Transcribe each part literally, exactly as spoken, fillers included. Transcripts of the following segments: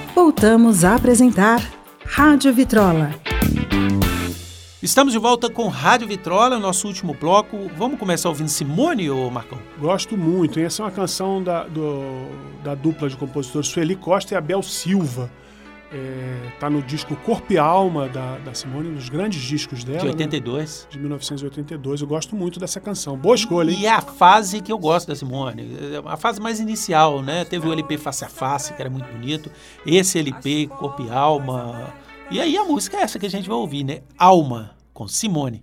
Voltamos a apresentar Rádio Vitrola. Estamos de volta com Rádio Vitrola, nosso último bloco. Vamos começar ouvindo Simone, ô Marcão? Gosto muito. Essa é uma canção da, do, da dupla de compositores Sueli Costa e Abel Silva. É, tá no disco Corpo e Alma da, da Simone, um dos grandes discos dela. De oitenta e dois. Né? De mil novecentos e oitenta e dois. Eu gosto muito dessa canção. Boa escolha, hein? E é a fase que eu gosto da Simone. A fase mais inicial, né? Teve o L P Face a Face, que era muito bonito. Esse L P, Corpo e Alma... E aí a música é essa que a gente vai ouvir, né? Alma, com Simone.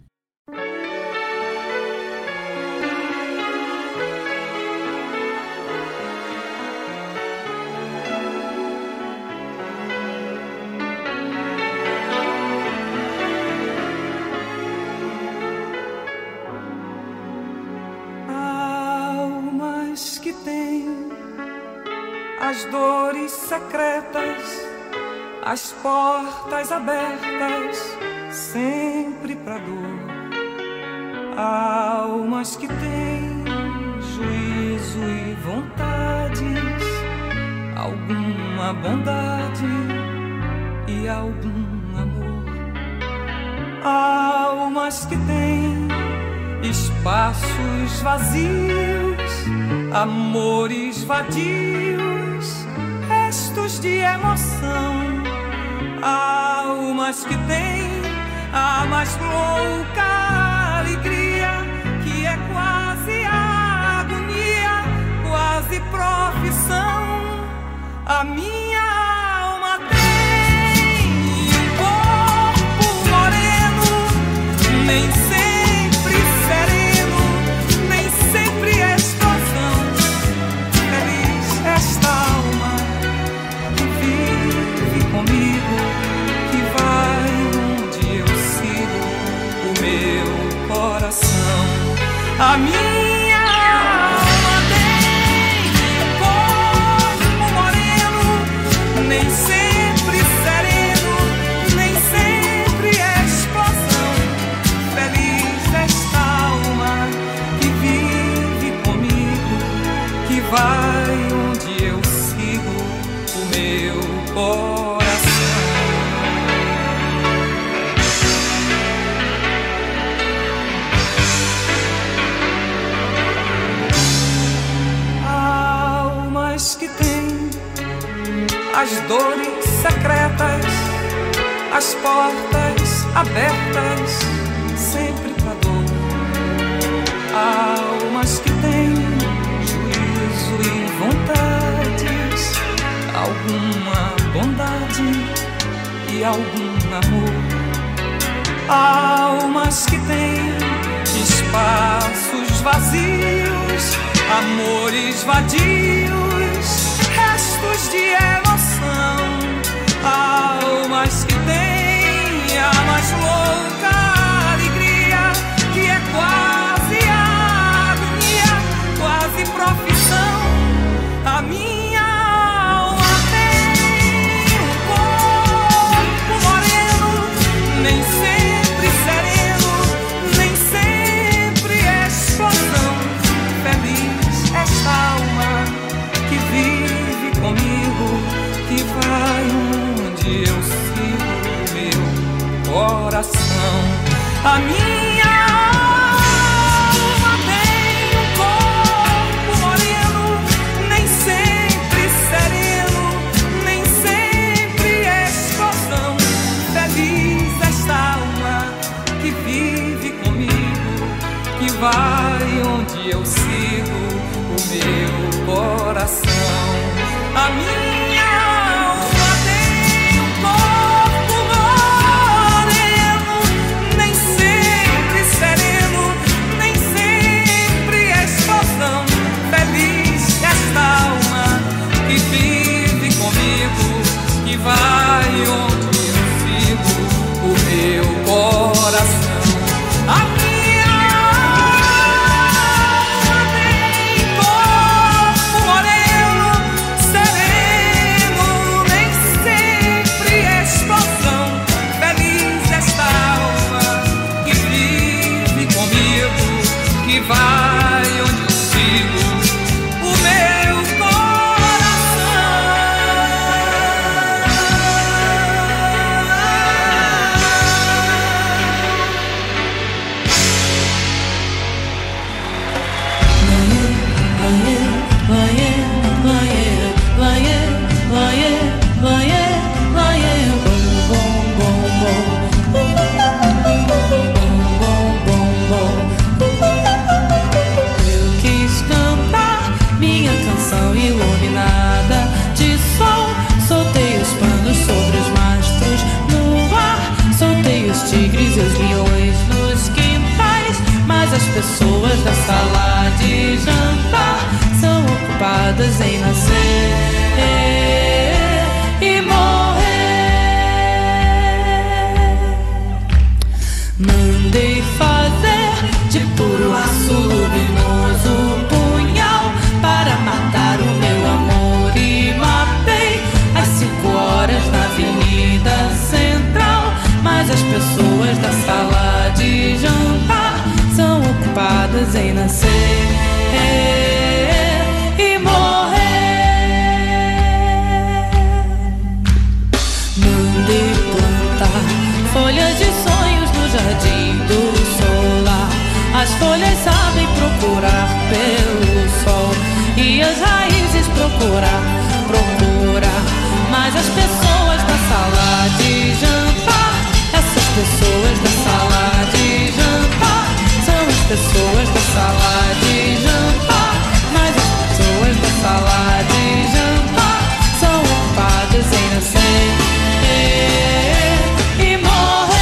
Almas que têm as dores secretas, as portas abertas, sempre pra dor. Almas que têm juízo e vontades, alguma bondade e algum amor. Almas que têm espaços vazios, amores vadios, restos de emoção. Almas que têm a mais louca alegria, que é quase agonia, quase profissão. A minha alma tem um corpo moreno, nem sempre sereno, nem sempre explosão. Feliz esta alma que vive comigo, que vai onde eu sigo o meu coração. A minha alma tem um corpo moreno, nem sempre sereno, nem sempre explosão. Feliz esta alma que vive comigo, que vai onde eu sigo o meu coração. Que tem as dores secretas, as portas abertas, sempre pra dor. Almas que têm juízo e vontades, alguma bondade e algum amor. Almas que têm espaços vazios, amores vadios, restos de emoção. Almas que têm a mais louca alegria, que é quase agonia, quase profissão. A minha alma tem um corpo moreno, nem sempre sereno, nem sempre explosão. Feliz esta alma que vive comigo, que vai onde eu sigo o meu coração. A minha alma tem um corpo moreno, nem sempre sereno, nem sempre explosão. Feliz esta alma que vive comigo, que vai onde eu sigo o meu coração. A minha alma tem um corpo moreno, nem sempre sereno, nem sempre explosão. Feliz esta alma que vive comigo, que vai onde eu sigo o meu coração. A minha alma tem corpo moreno, sereno, pessoas da sala de jantar são ocupadas em nascer e morrer. Mandei fazer de puro aço luminoso um punhal para matar o meu amor e mapei às cinco horas na Avenida Central. Mas as pessoas da sala de jantar são ocupadas em nascer e morrer. Mandei plantar folhas de sonhos no jardim do solar. As folhas sabem procurar pelo sol e as raízes procurar, procurar. Mas as pessoas da sala de jantar, essas pessoas da sala de jantar são as pessoas da sala de jantar. Mas as pessoas da sala de jantar são ocupadas em nascer e morrer.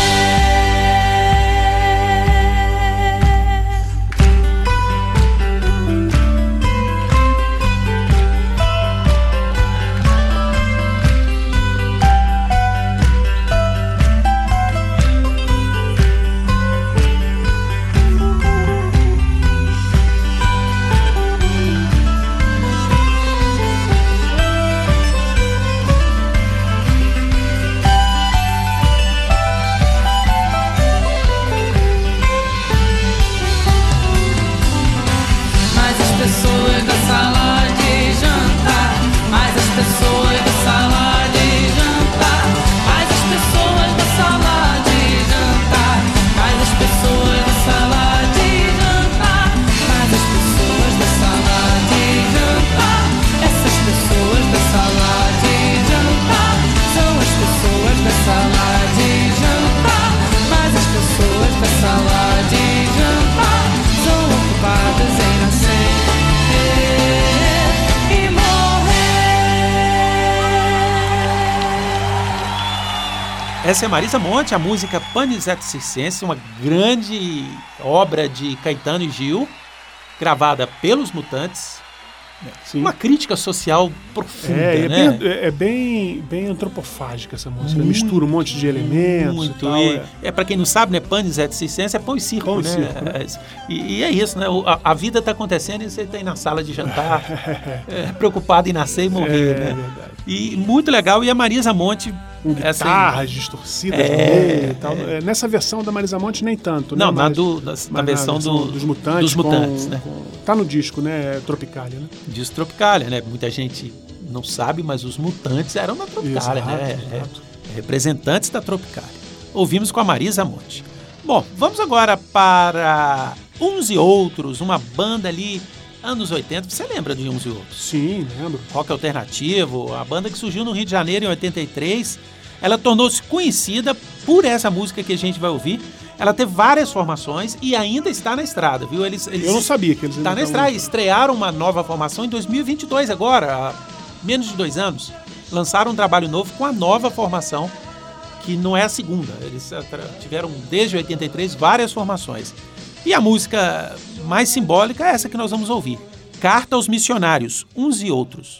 Essa é Marisa Monte, a música Panis et Circenses, uma grande obra de Caetano e Gil, gravada pelos Mutantes. Sim. Uma crítica social profunda, é, é né? Bem, é bem, bem antropofágica essa música. Muito, mistura um monte de elementos muito. E tal. E, é, é para quem não sabe, né? Panis et Circenses é pão e circo, pão né? E, circo, né? E, e é isso, né? A, a vida está acontecendo e você está aí na sala de jantar, é, preocupado em nascer e morrer, é, né? É verdade. E muito legal. E a Marisa Monte... Com guitarras assim, distorcidas é, no meio e tal. É. Nessa versão da Marisa Monte nem tanto, não, né? Na, Mas, do, na, na versão, do, dos Mutantes. Dos mutantes com, né? Com, tá no disco, né? Tropicália, né? Disco Tropicália, né? Muita gente não sabe, mas os Mutantes eram da Tropicália, exato, né? Exato. É, representantes da Tropicália. Ouvimos com a Marisa Monte. Bom, vamos agora para Uns e Outros, uma banda ali... anos oitenta, você lembra de Uns e Outros? Sim, lembro. Rock alternativo, a banda que surgiu no Rio de Janeiro em oitenta e três, ela tornou-se conhecida por essa música que a gente vai ouvir. Ela teve várias formações e ainda está na estrada, viu? Eles, eles Eu não sabia que eles ainda tá na estrada. Estrearam uma nova formação em dois mil e vinte e dois agora, há menos de dois anos. Lançaram um trabalho novo com a nova formação, que não é a segunda. Eles tiveram, desde oitenta e três, várias formações. E a música mais simbólica é essa que nós vamos ouvir. Carta aos Missionários, Uns e Outros.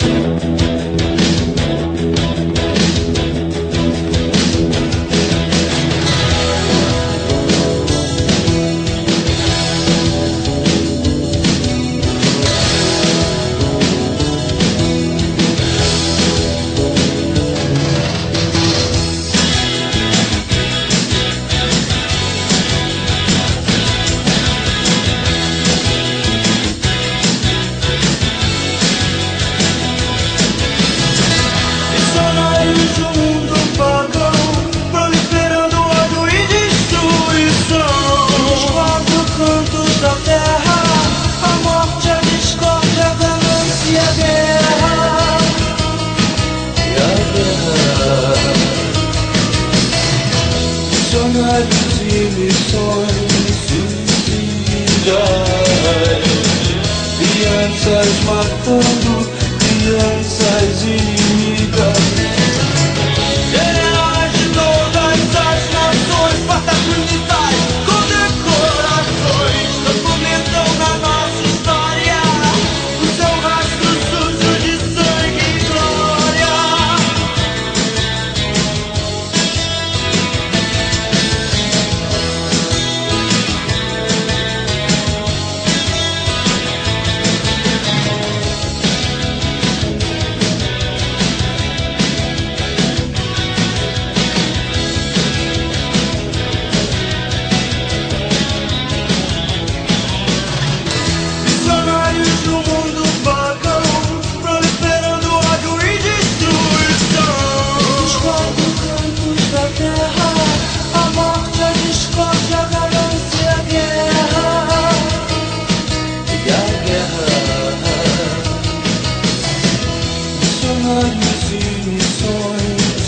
Crianças matando crianças inimigas, generais de todas as nações, fartas militares, condecorações, documentos sonhos e missões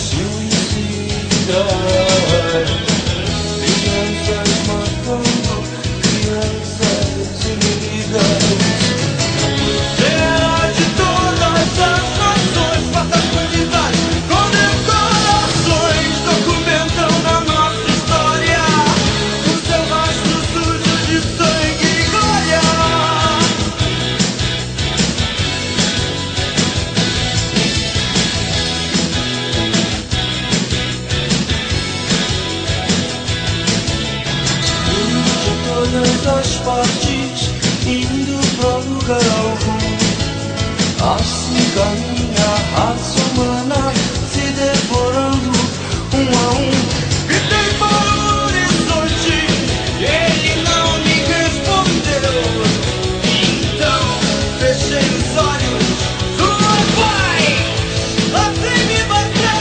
suicidas. Crianças matando crianças inimigas. Será de todas as nações, fatas bandidas, condecorações documentam na nossa história o seu rastro sujo de sangue e glória. De todas as partes, indo pra lugar algum, assim caminha a raça humana, se devorando um a um. Gritei para o horizonte, ele não me respondeu. Então fechei os olhos, sua paz assim me bateu.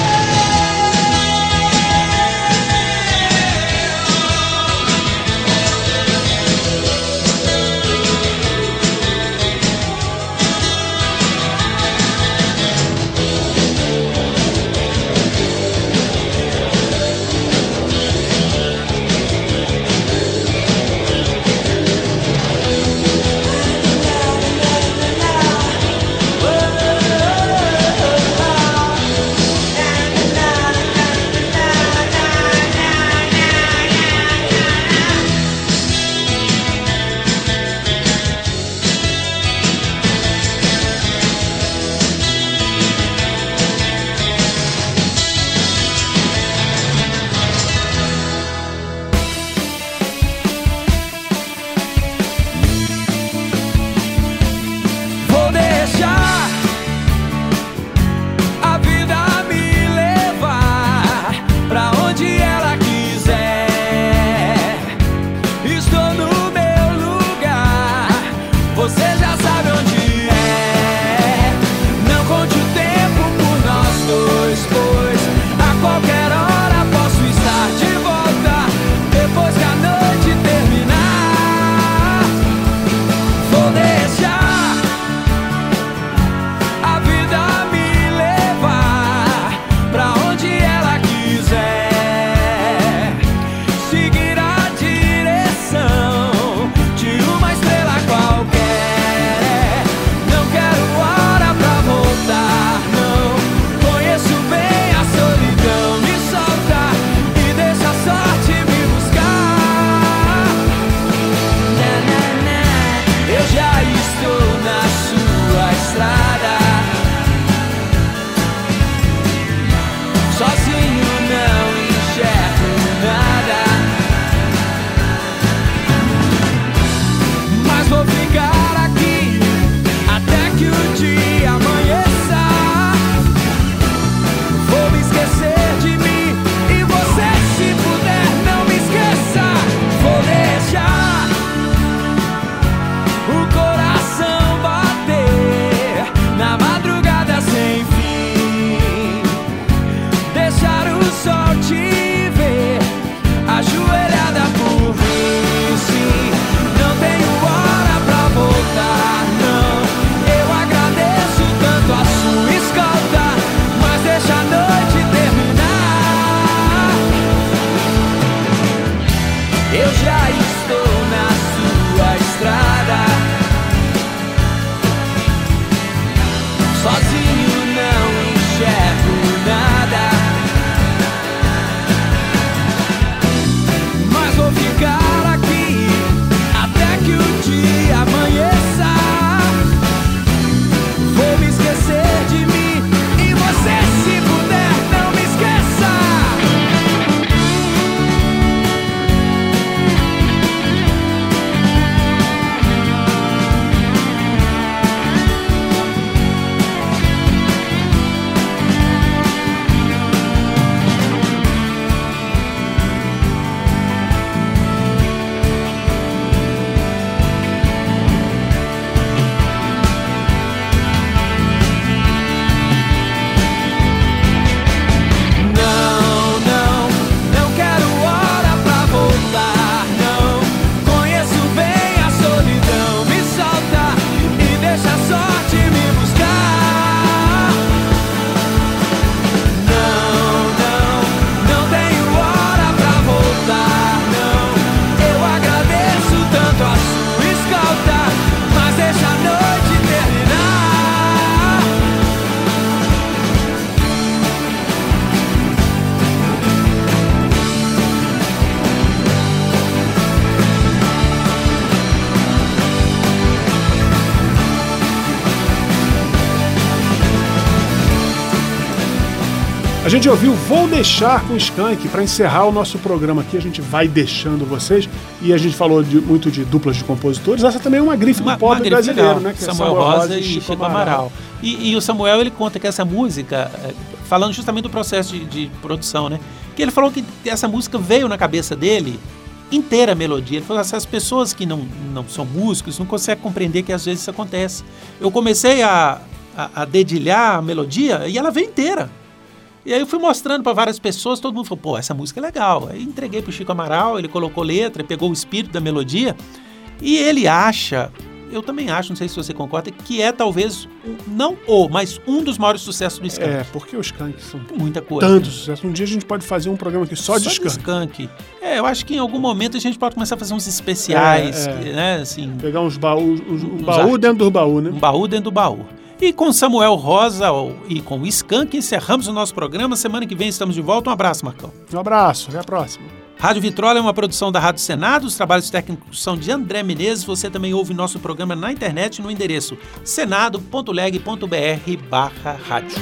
gente ouviu Vou Deixar com Skank. Para encerrar o nosso programa aqui, a gente vai deixando vocês. E a gente falou de, muito de duplas de compositores. Essa também é uma grife uma, do pop brasileiro, legal, né? Que Samuel, é Samuel Rosa, Rosa e Chico, Chico Amaral. Amaral. E, e o Samuel, ele conta que essa música, falando justamente do processo de, de produção, né? Que ele falou que essa música veio na cabeça dele inteira a melodia. Ele falou assim, as pessoas que não, não são músicos não conseguem compreender que às vezes isso acontece. Eu comecei a, a, a dedilhar a melodia e ela veio inteira. E aí eu fui mostrando para várias pessoas, todo mundo falou, pô, essa música é legal. Aí entreguei pro Chico Amaral, ele colocou letra, pegou o espírito da melodia e ele acha, eu também acho, não sei se você concorda, que é talvez, não o, mas um dos maiores sucessos do Skank. É, porque os Skank são muita coisa. Tanto sucesso. Um dia a gente pode fazer um programa aqui só, só de Skank. Skank. É, eu acho que em algum momento a gente pode começar a fazer uns especiais, é, é. né, assim... Pegar uns baús, um baú dentro do baú, né? Um baú dentro do baú. E com Samuel Rosa e com o Skank encerramos o nosso programa. Semana que vem estamos de volta. Um abraço, Marcão. Um abraço, até a próxima. Rádio Vitrola é uma produção da Rádio Senado. Os trabalhos técnicos são de André Menezes. Você também ouve nosso programa na internet no endereço senado ponto leg ponto br barra rádio.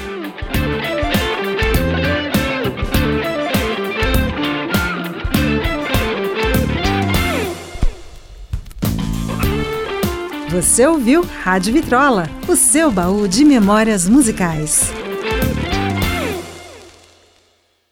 Você ouviu Rádio Vitrola, o seu baú de memórias musicais.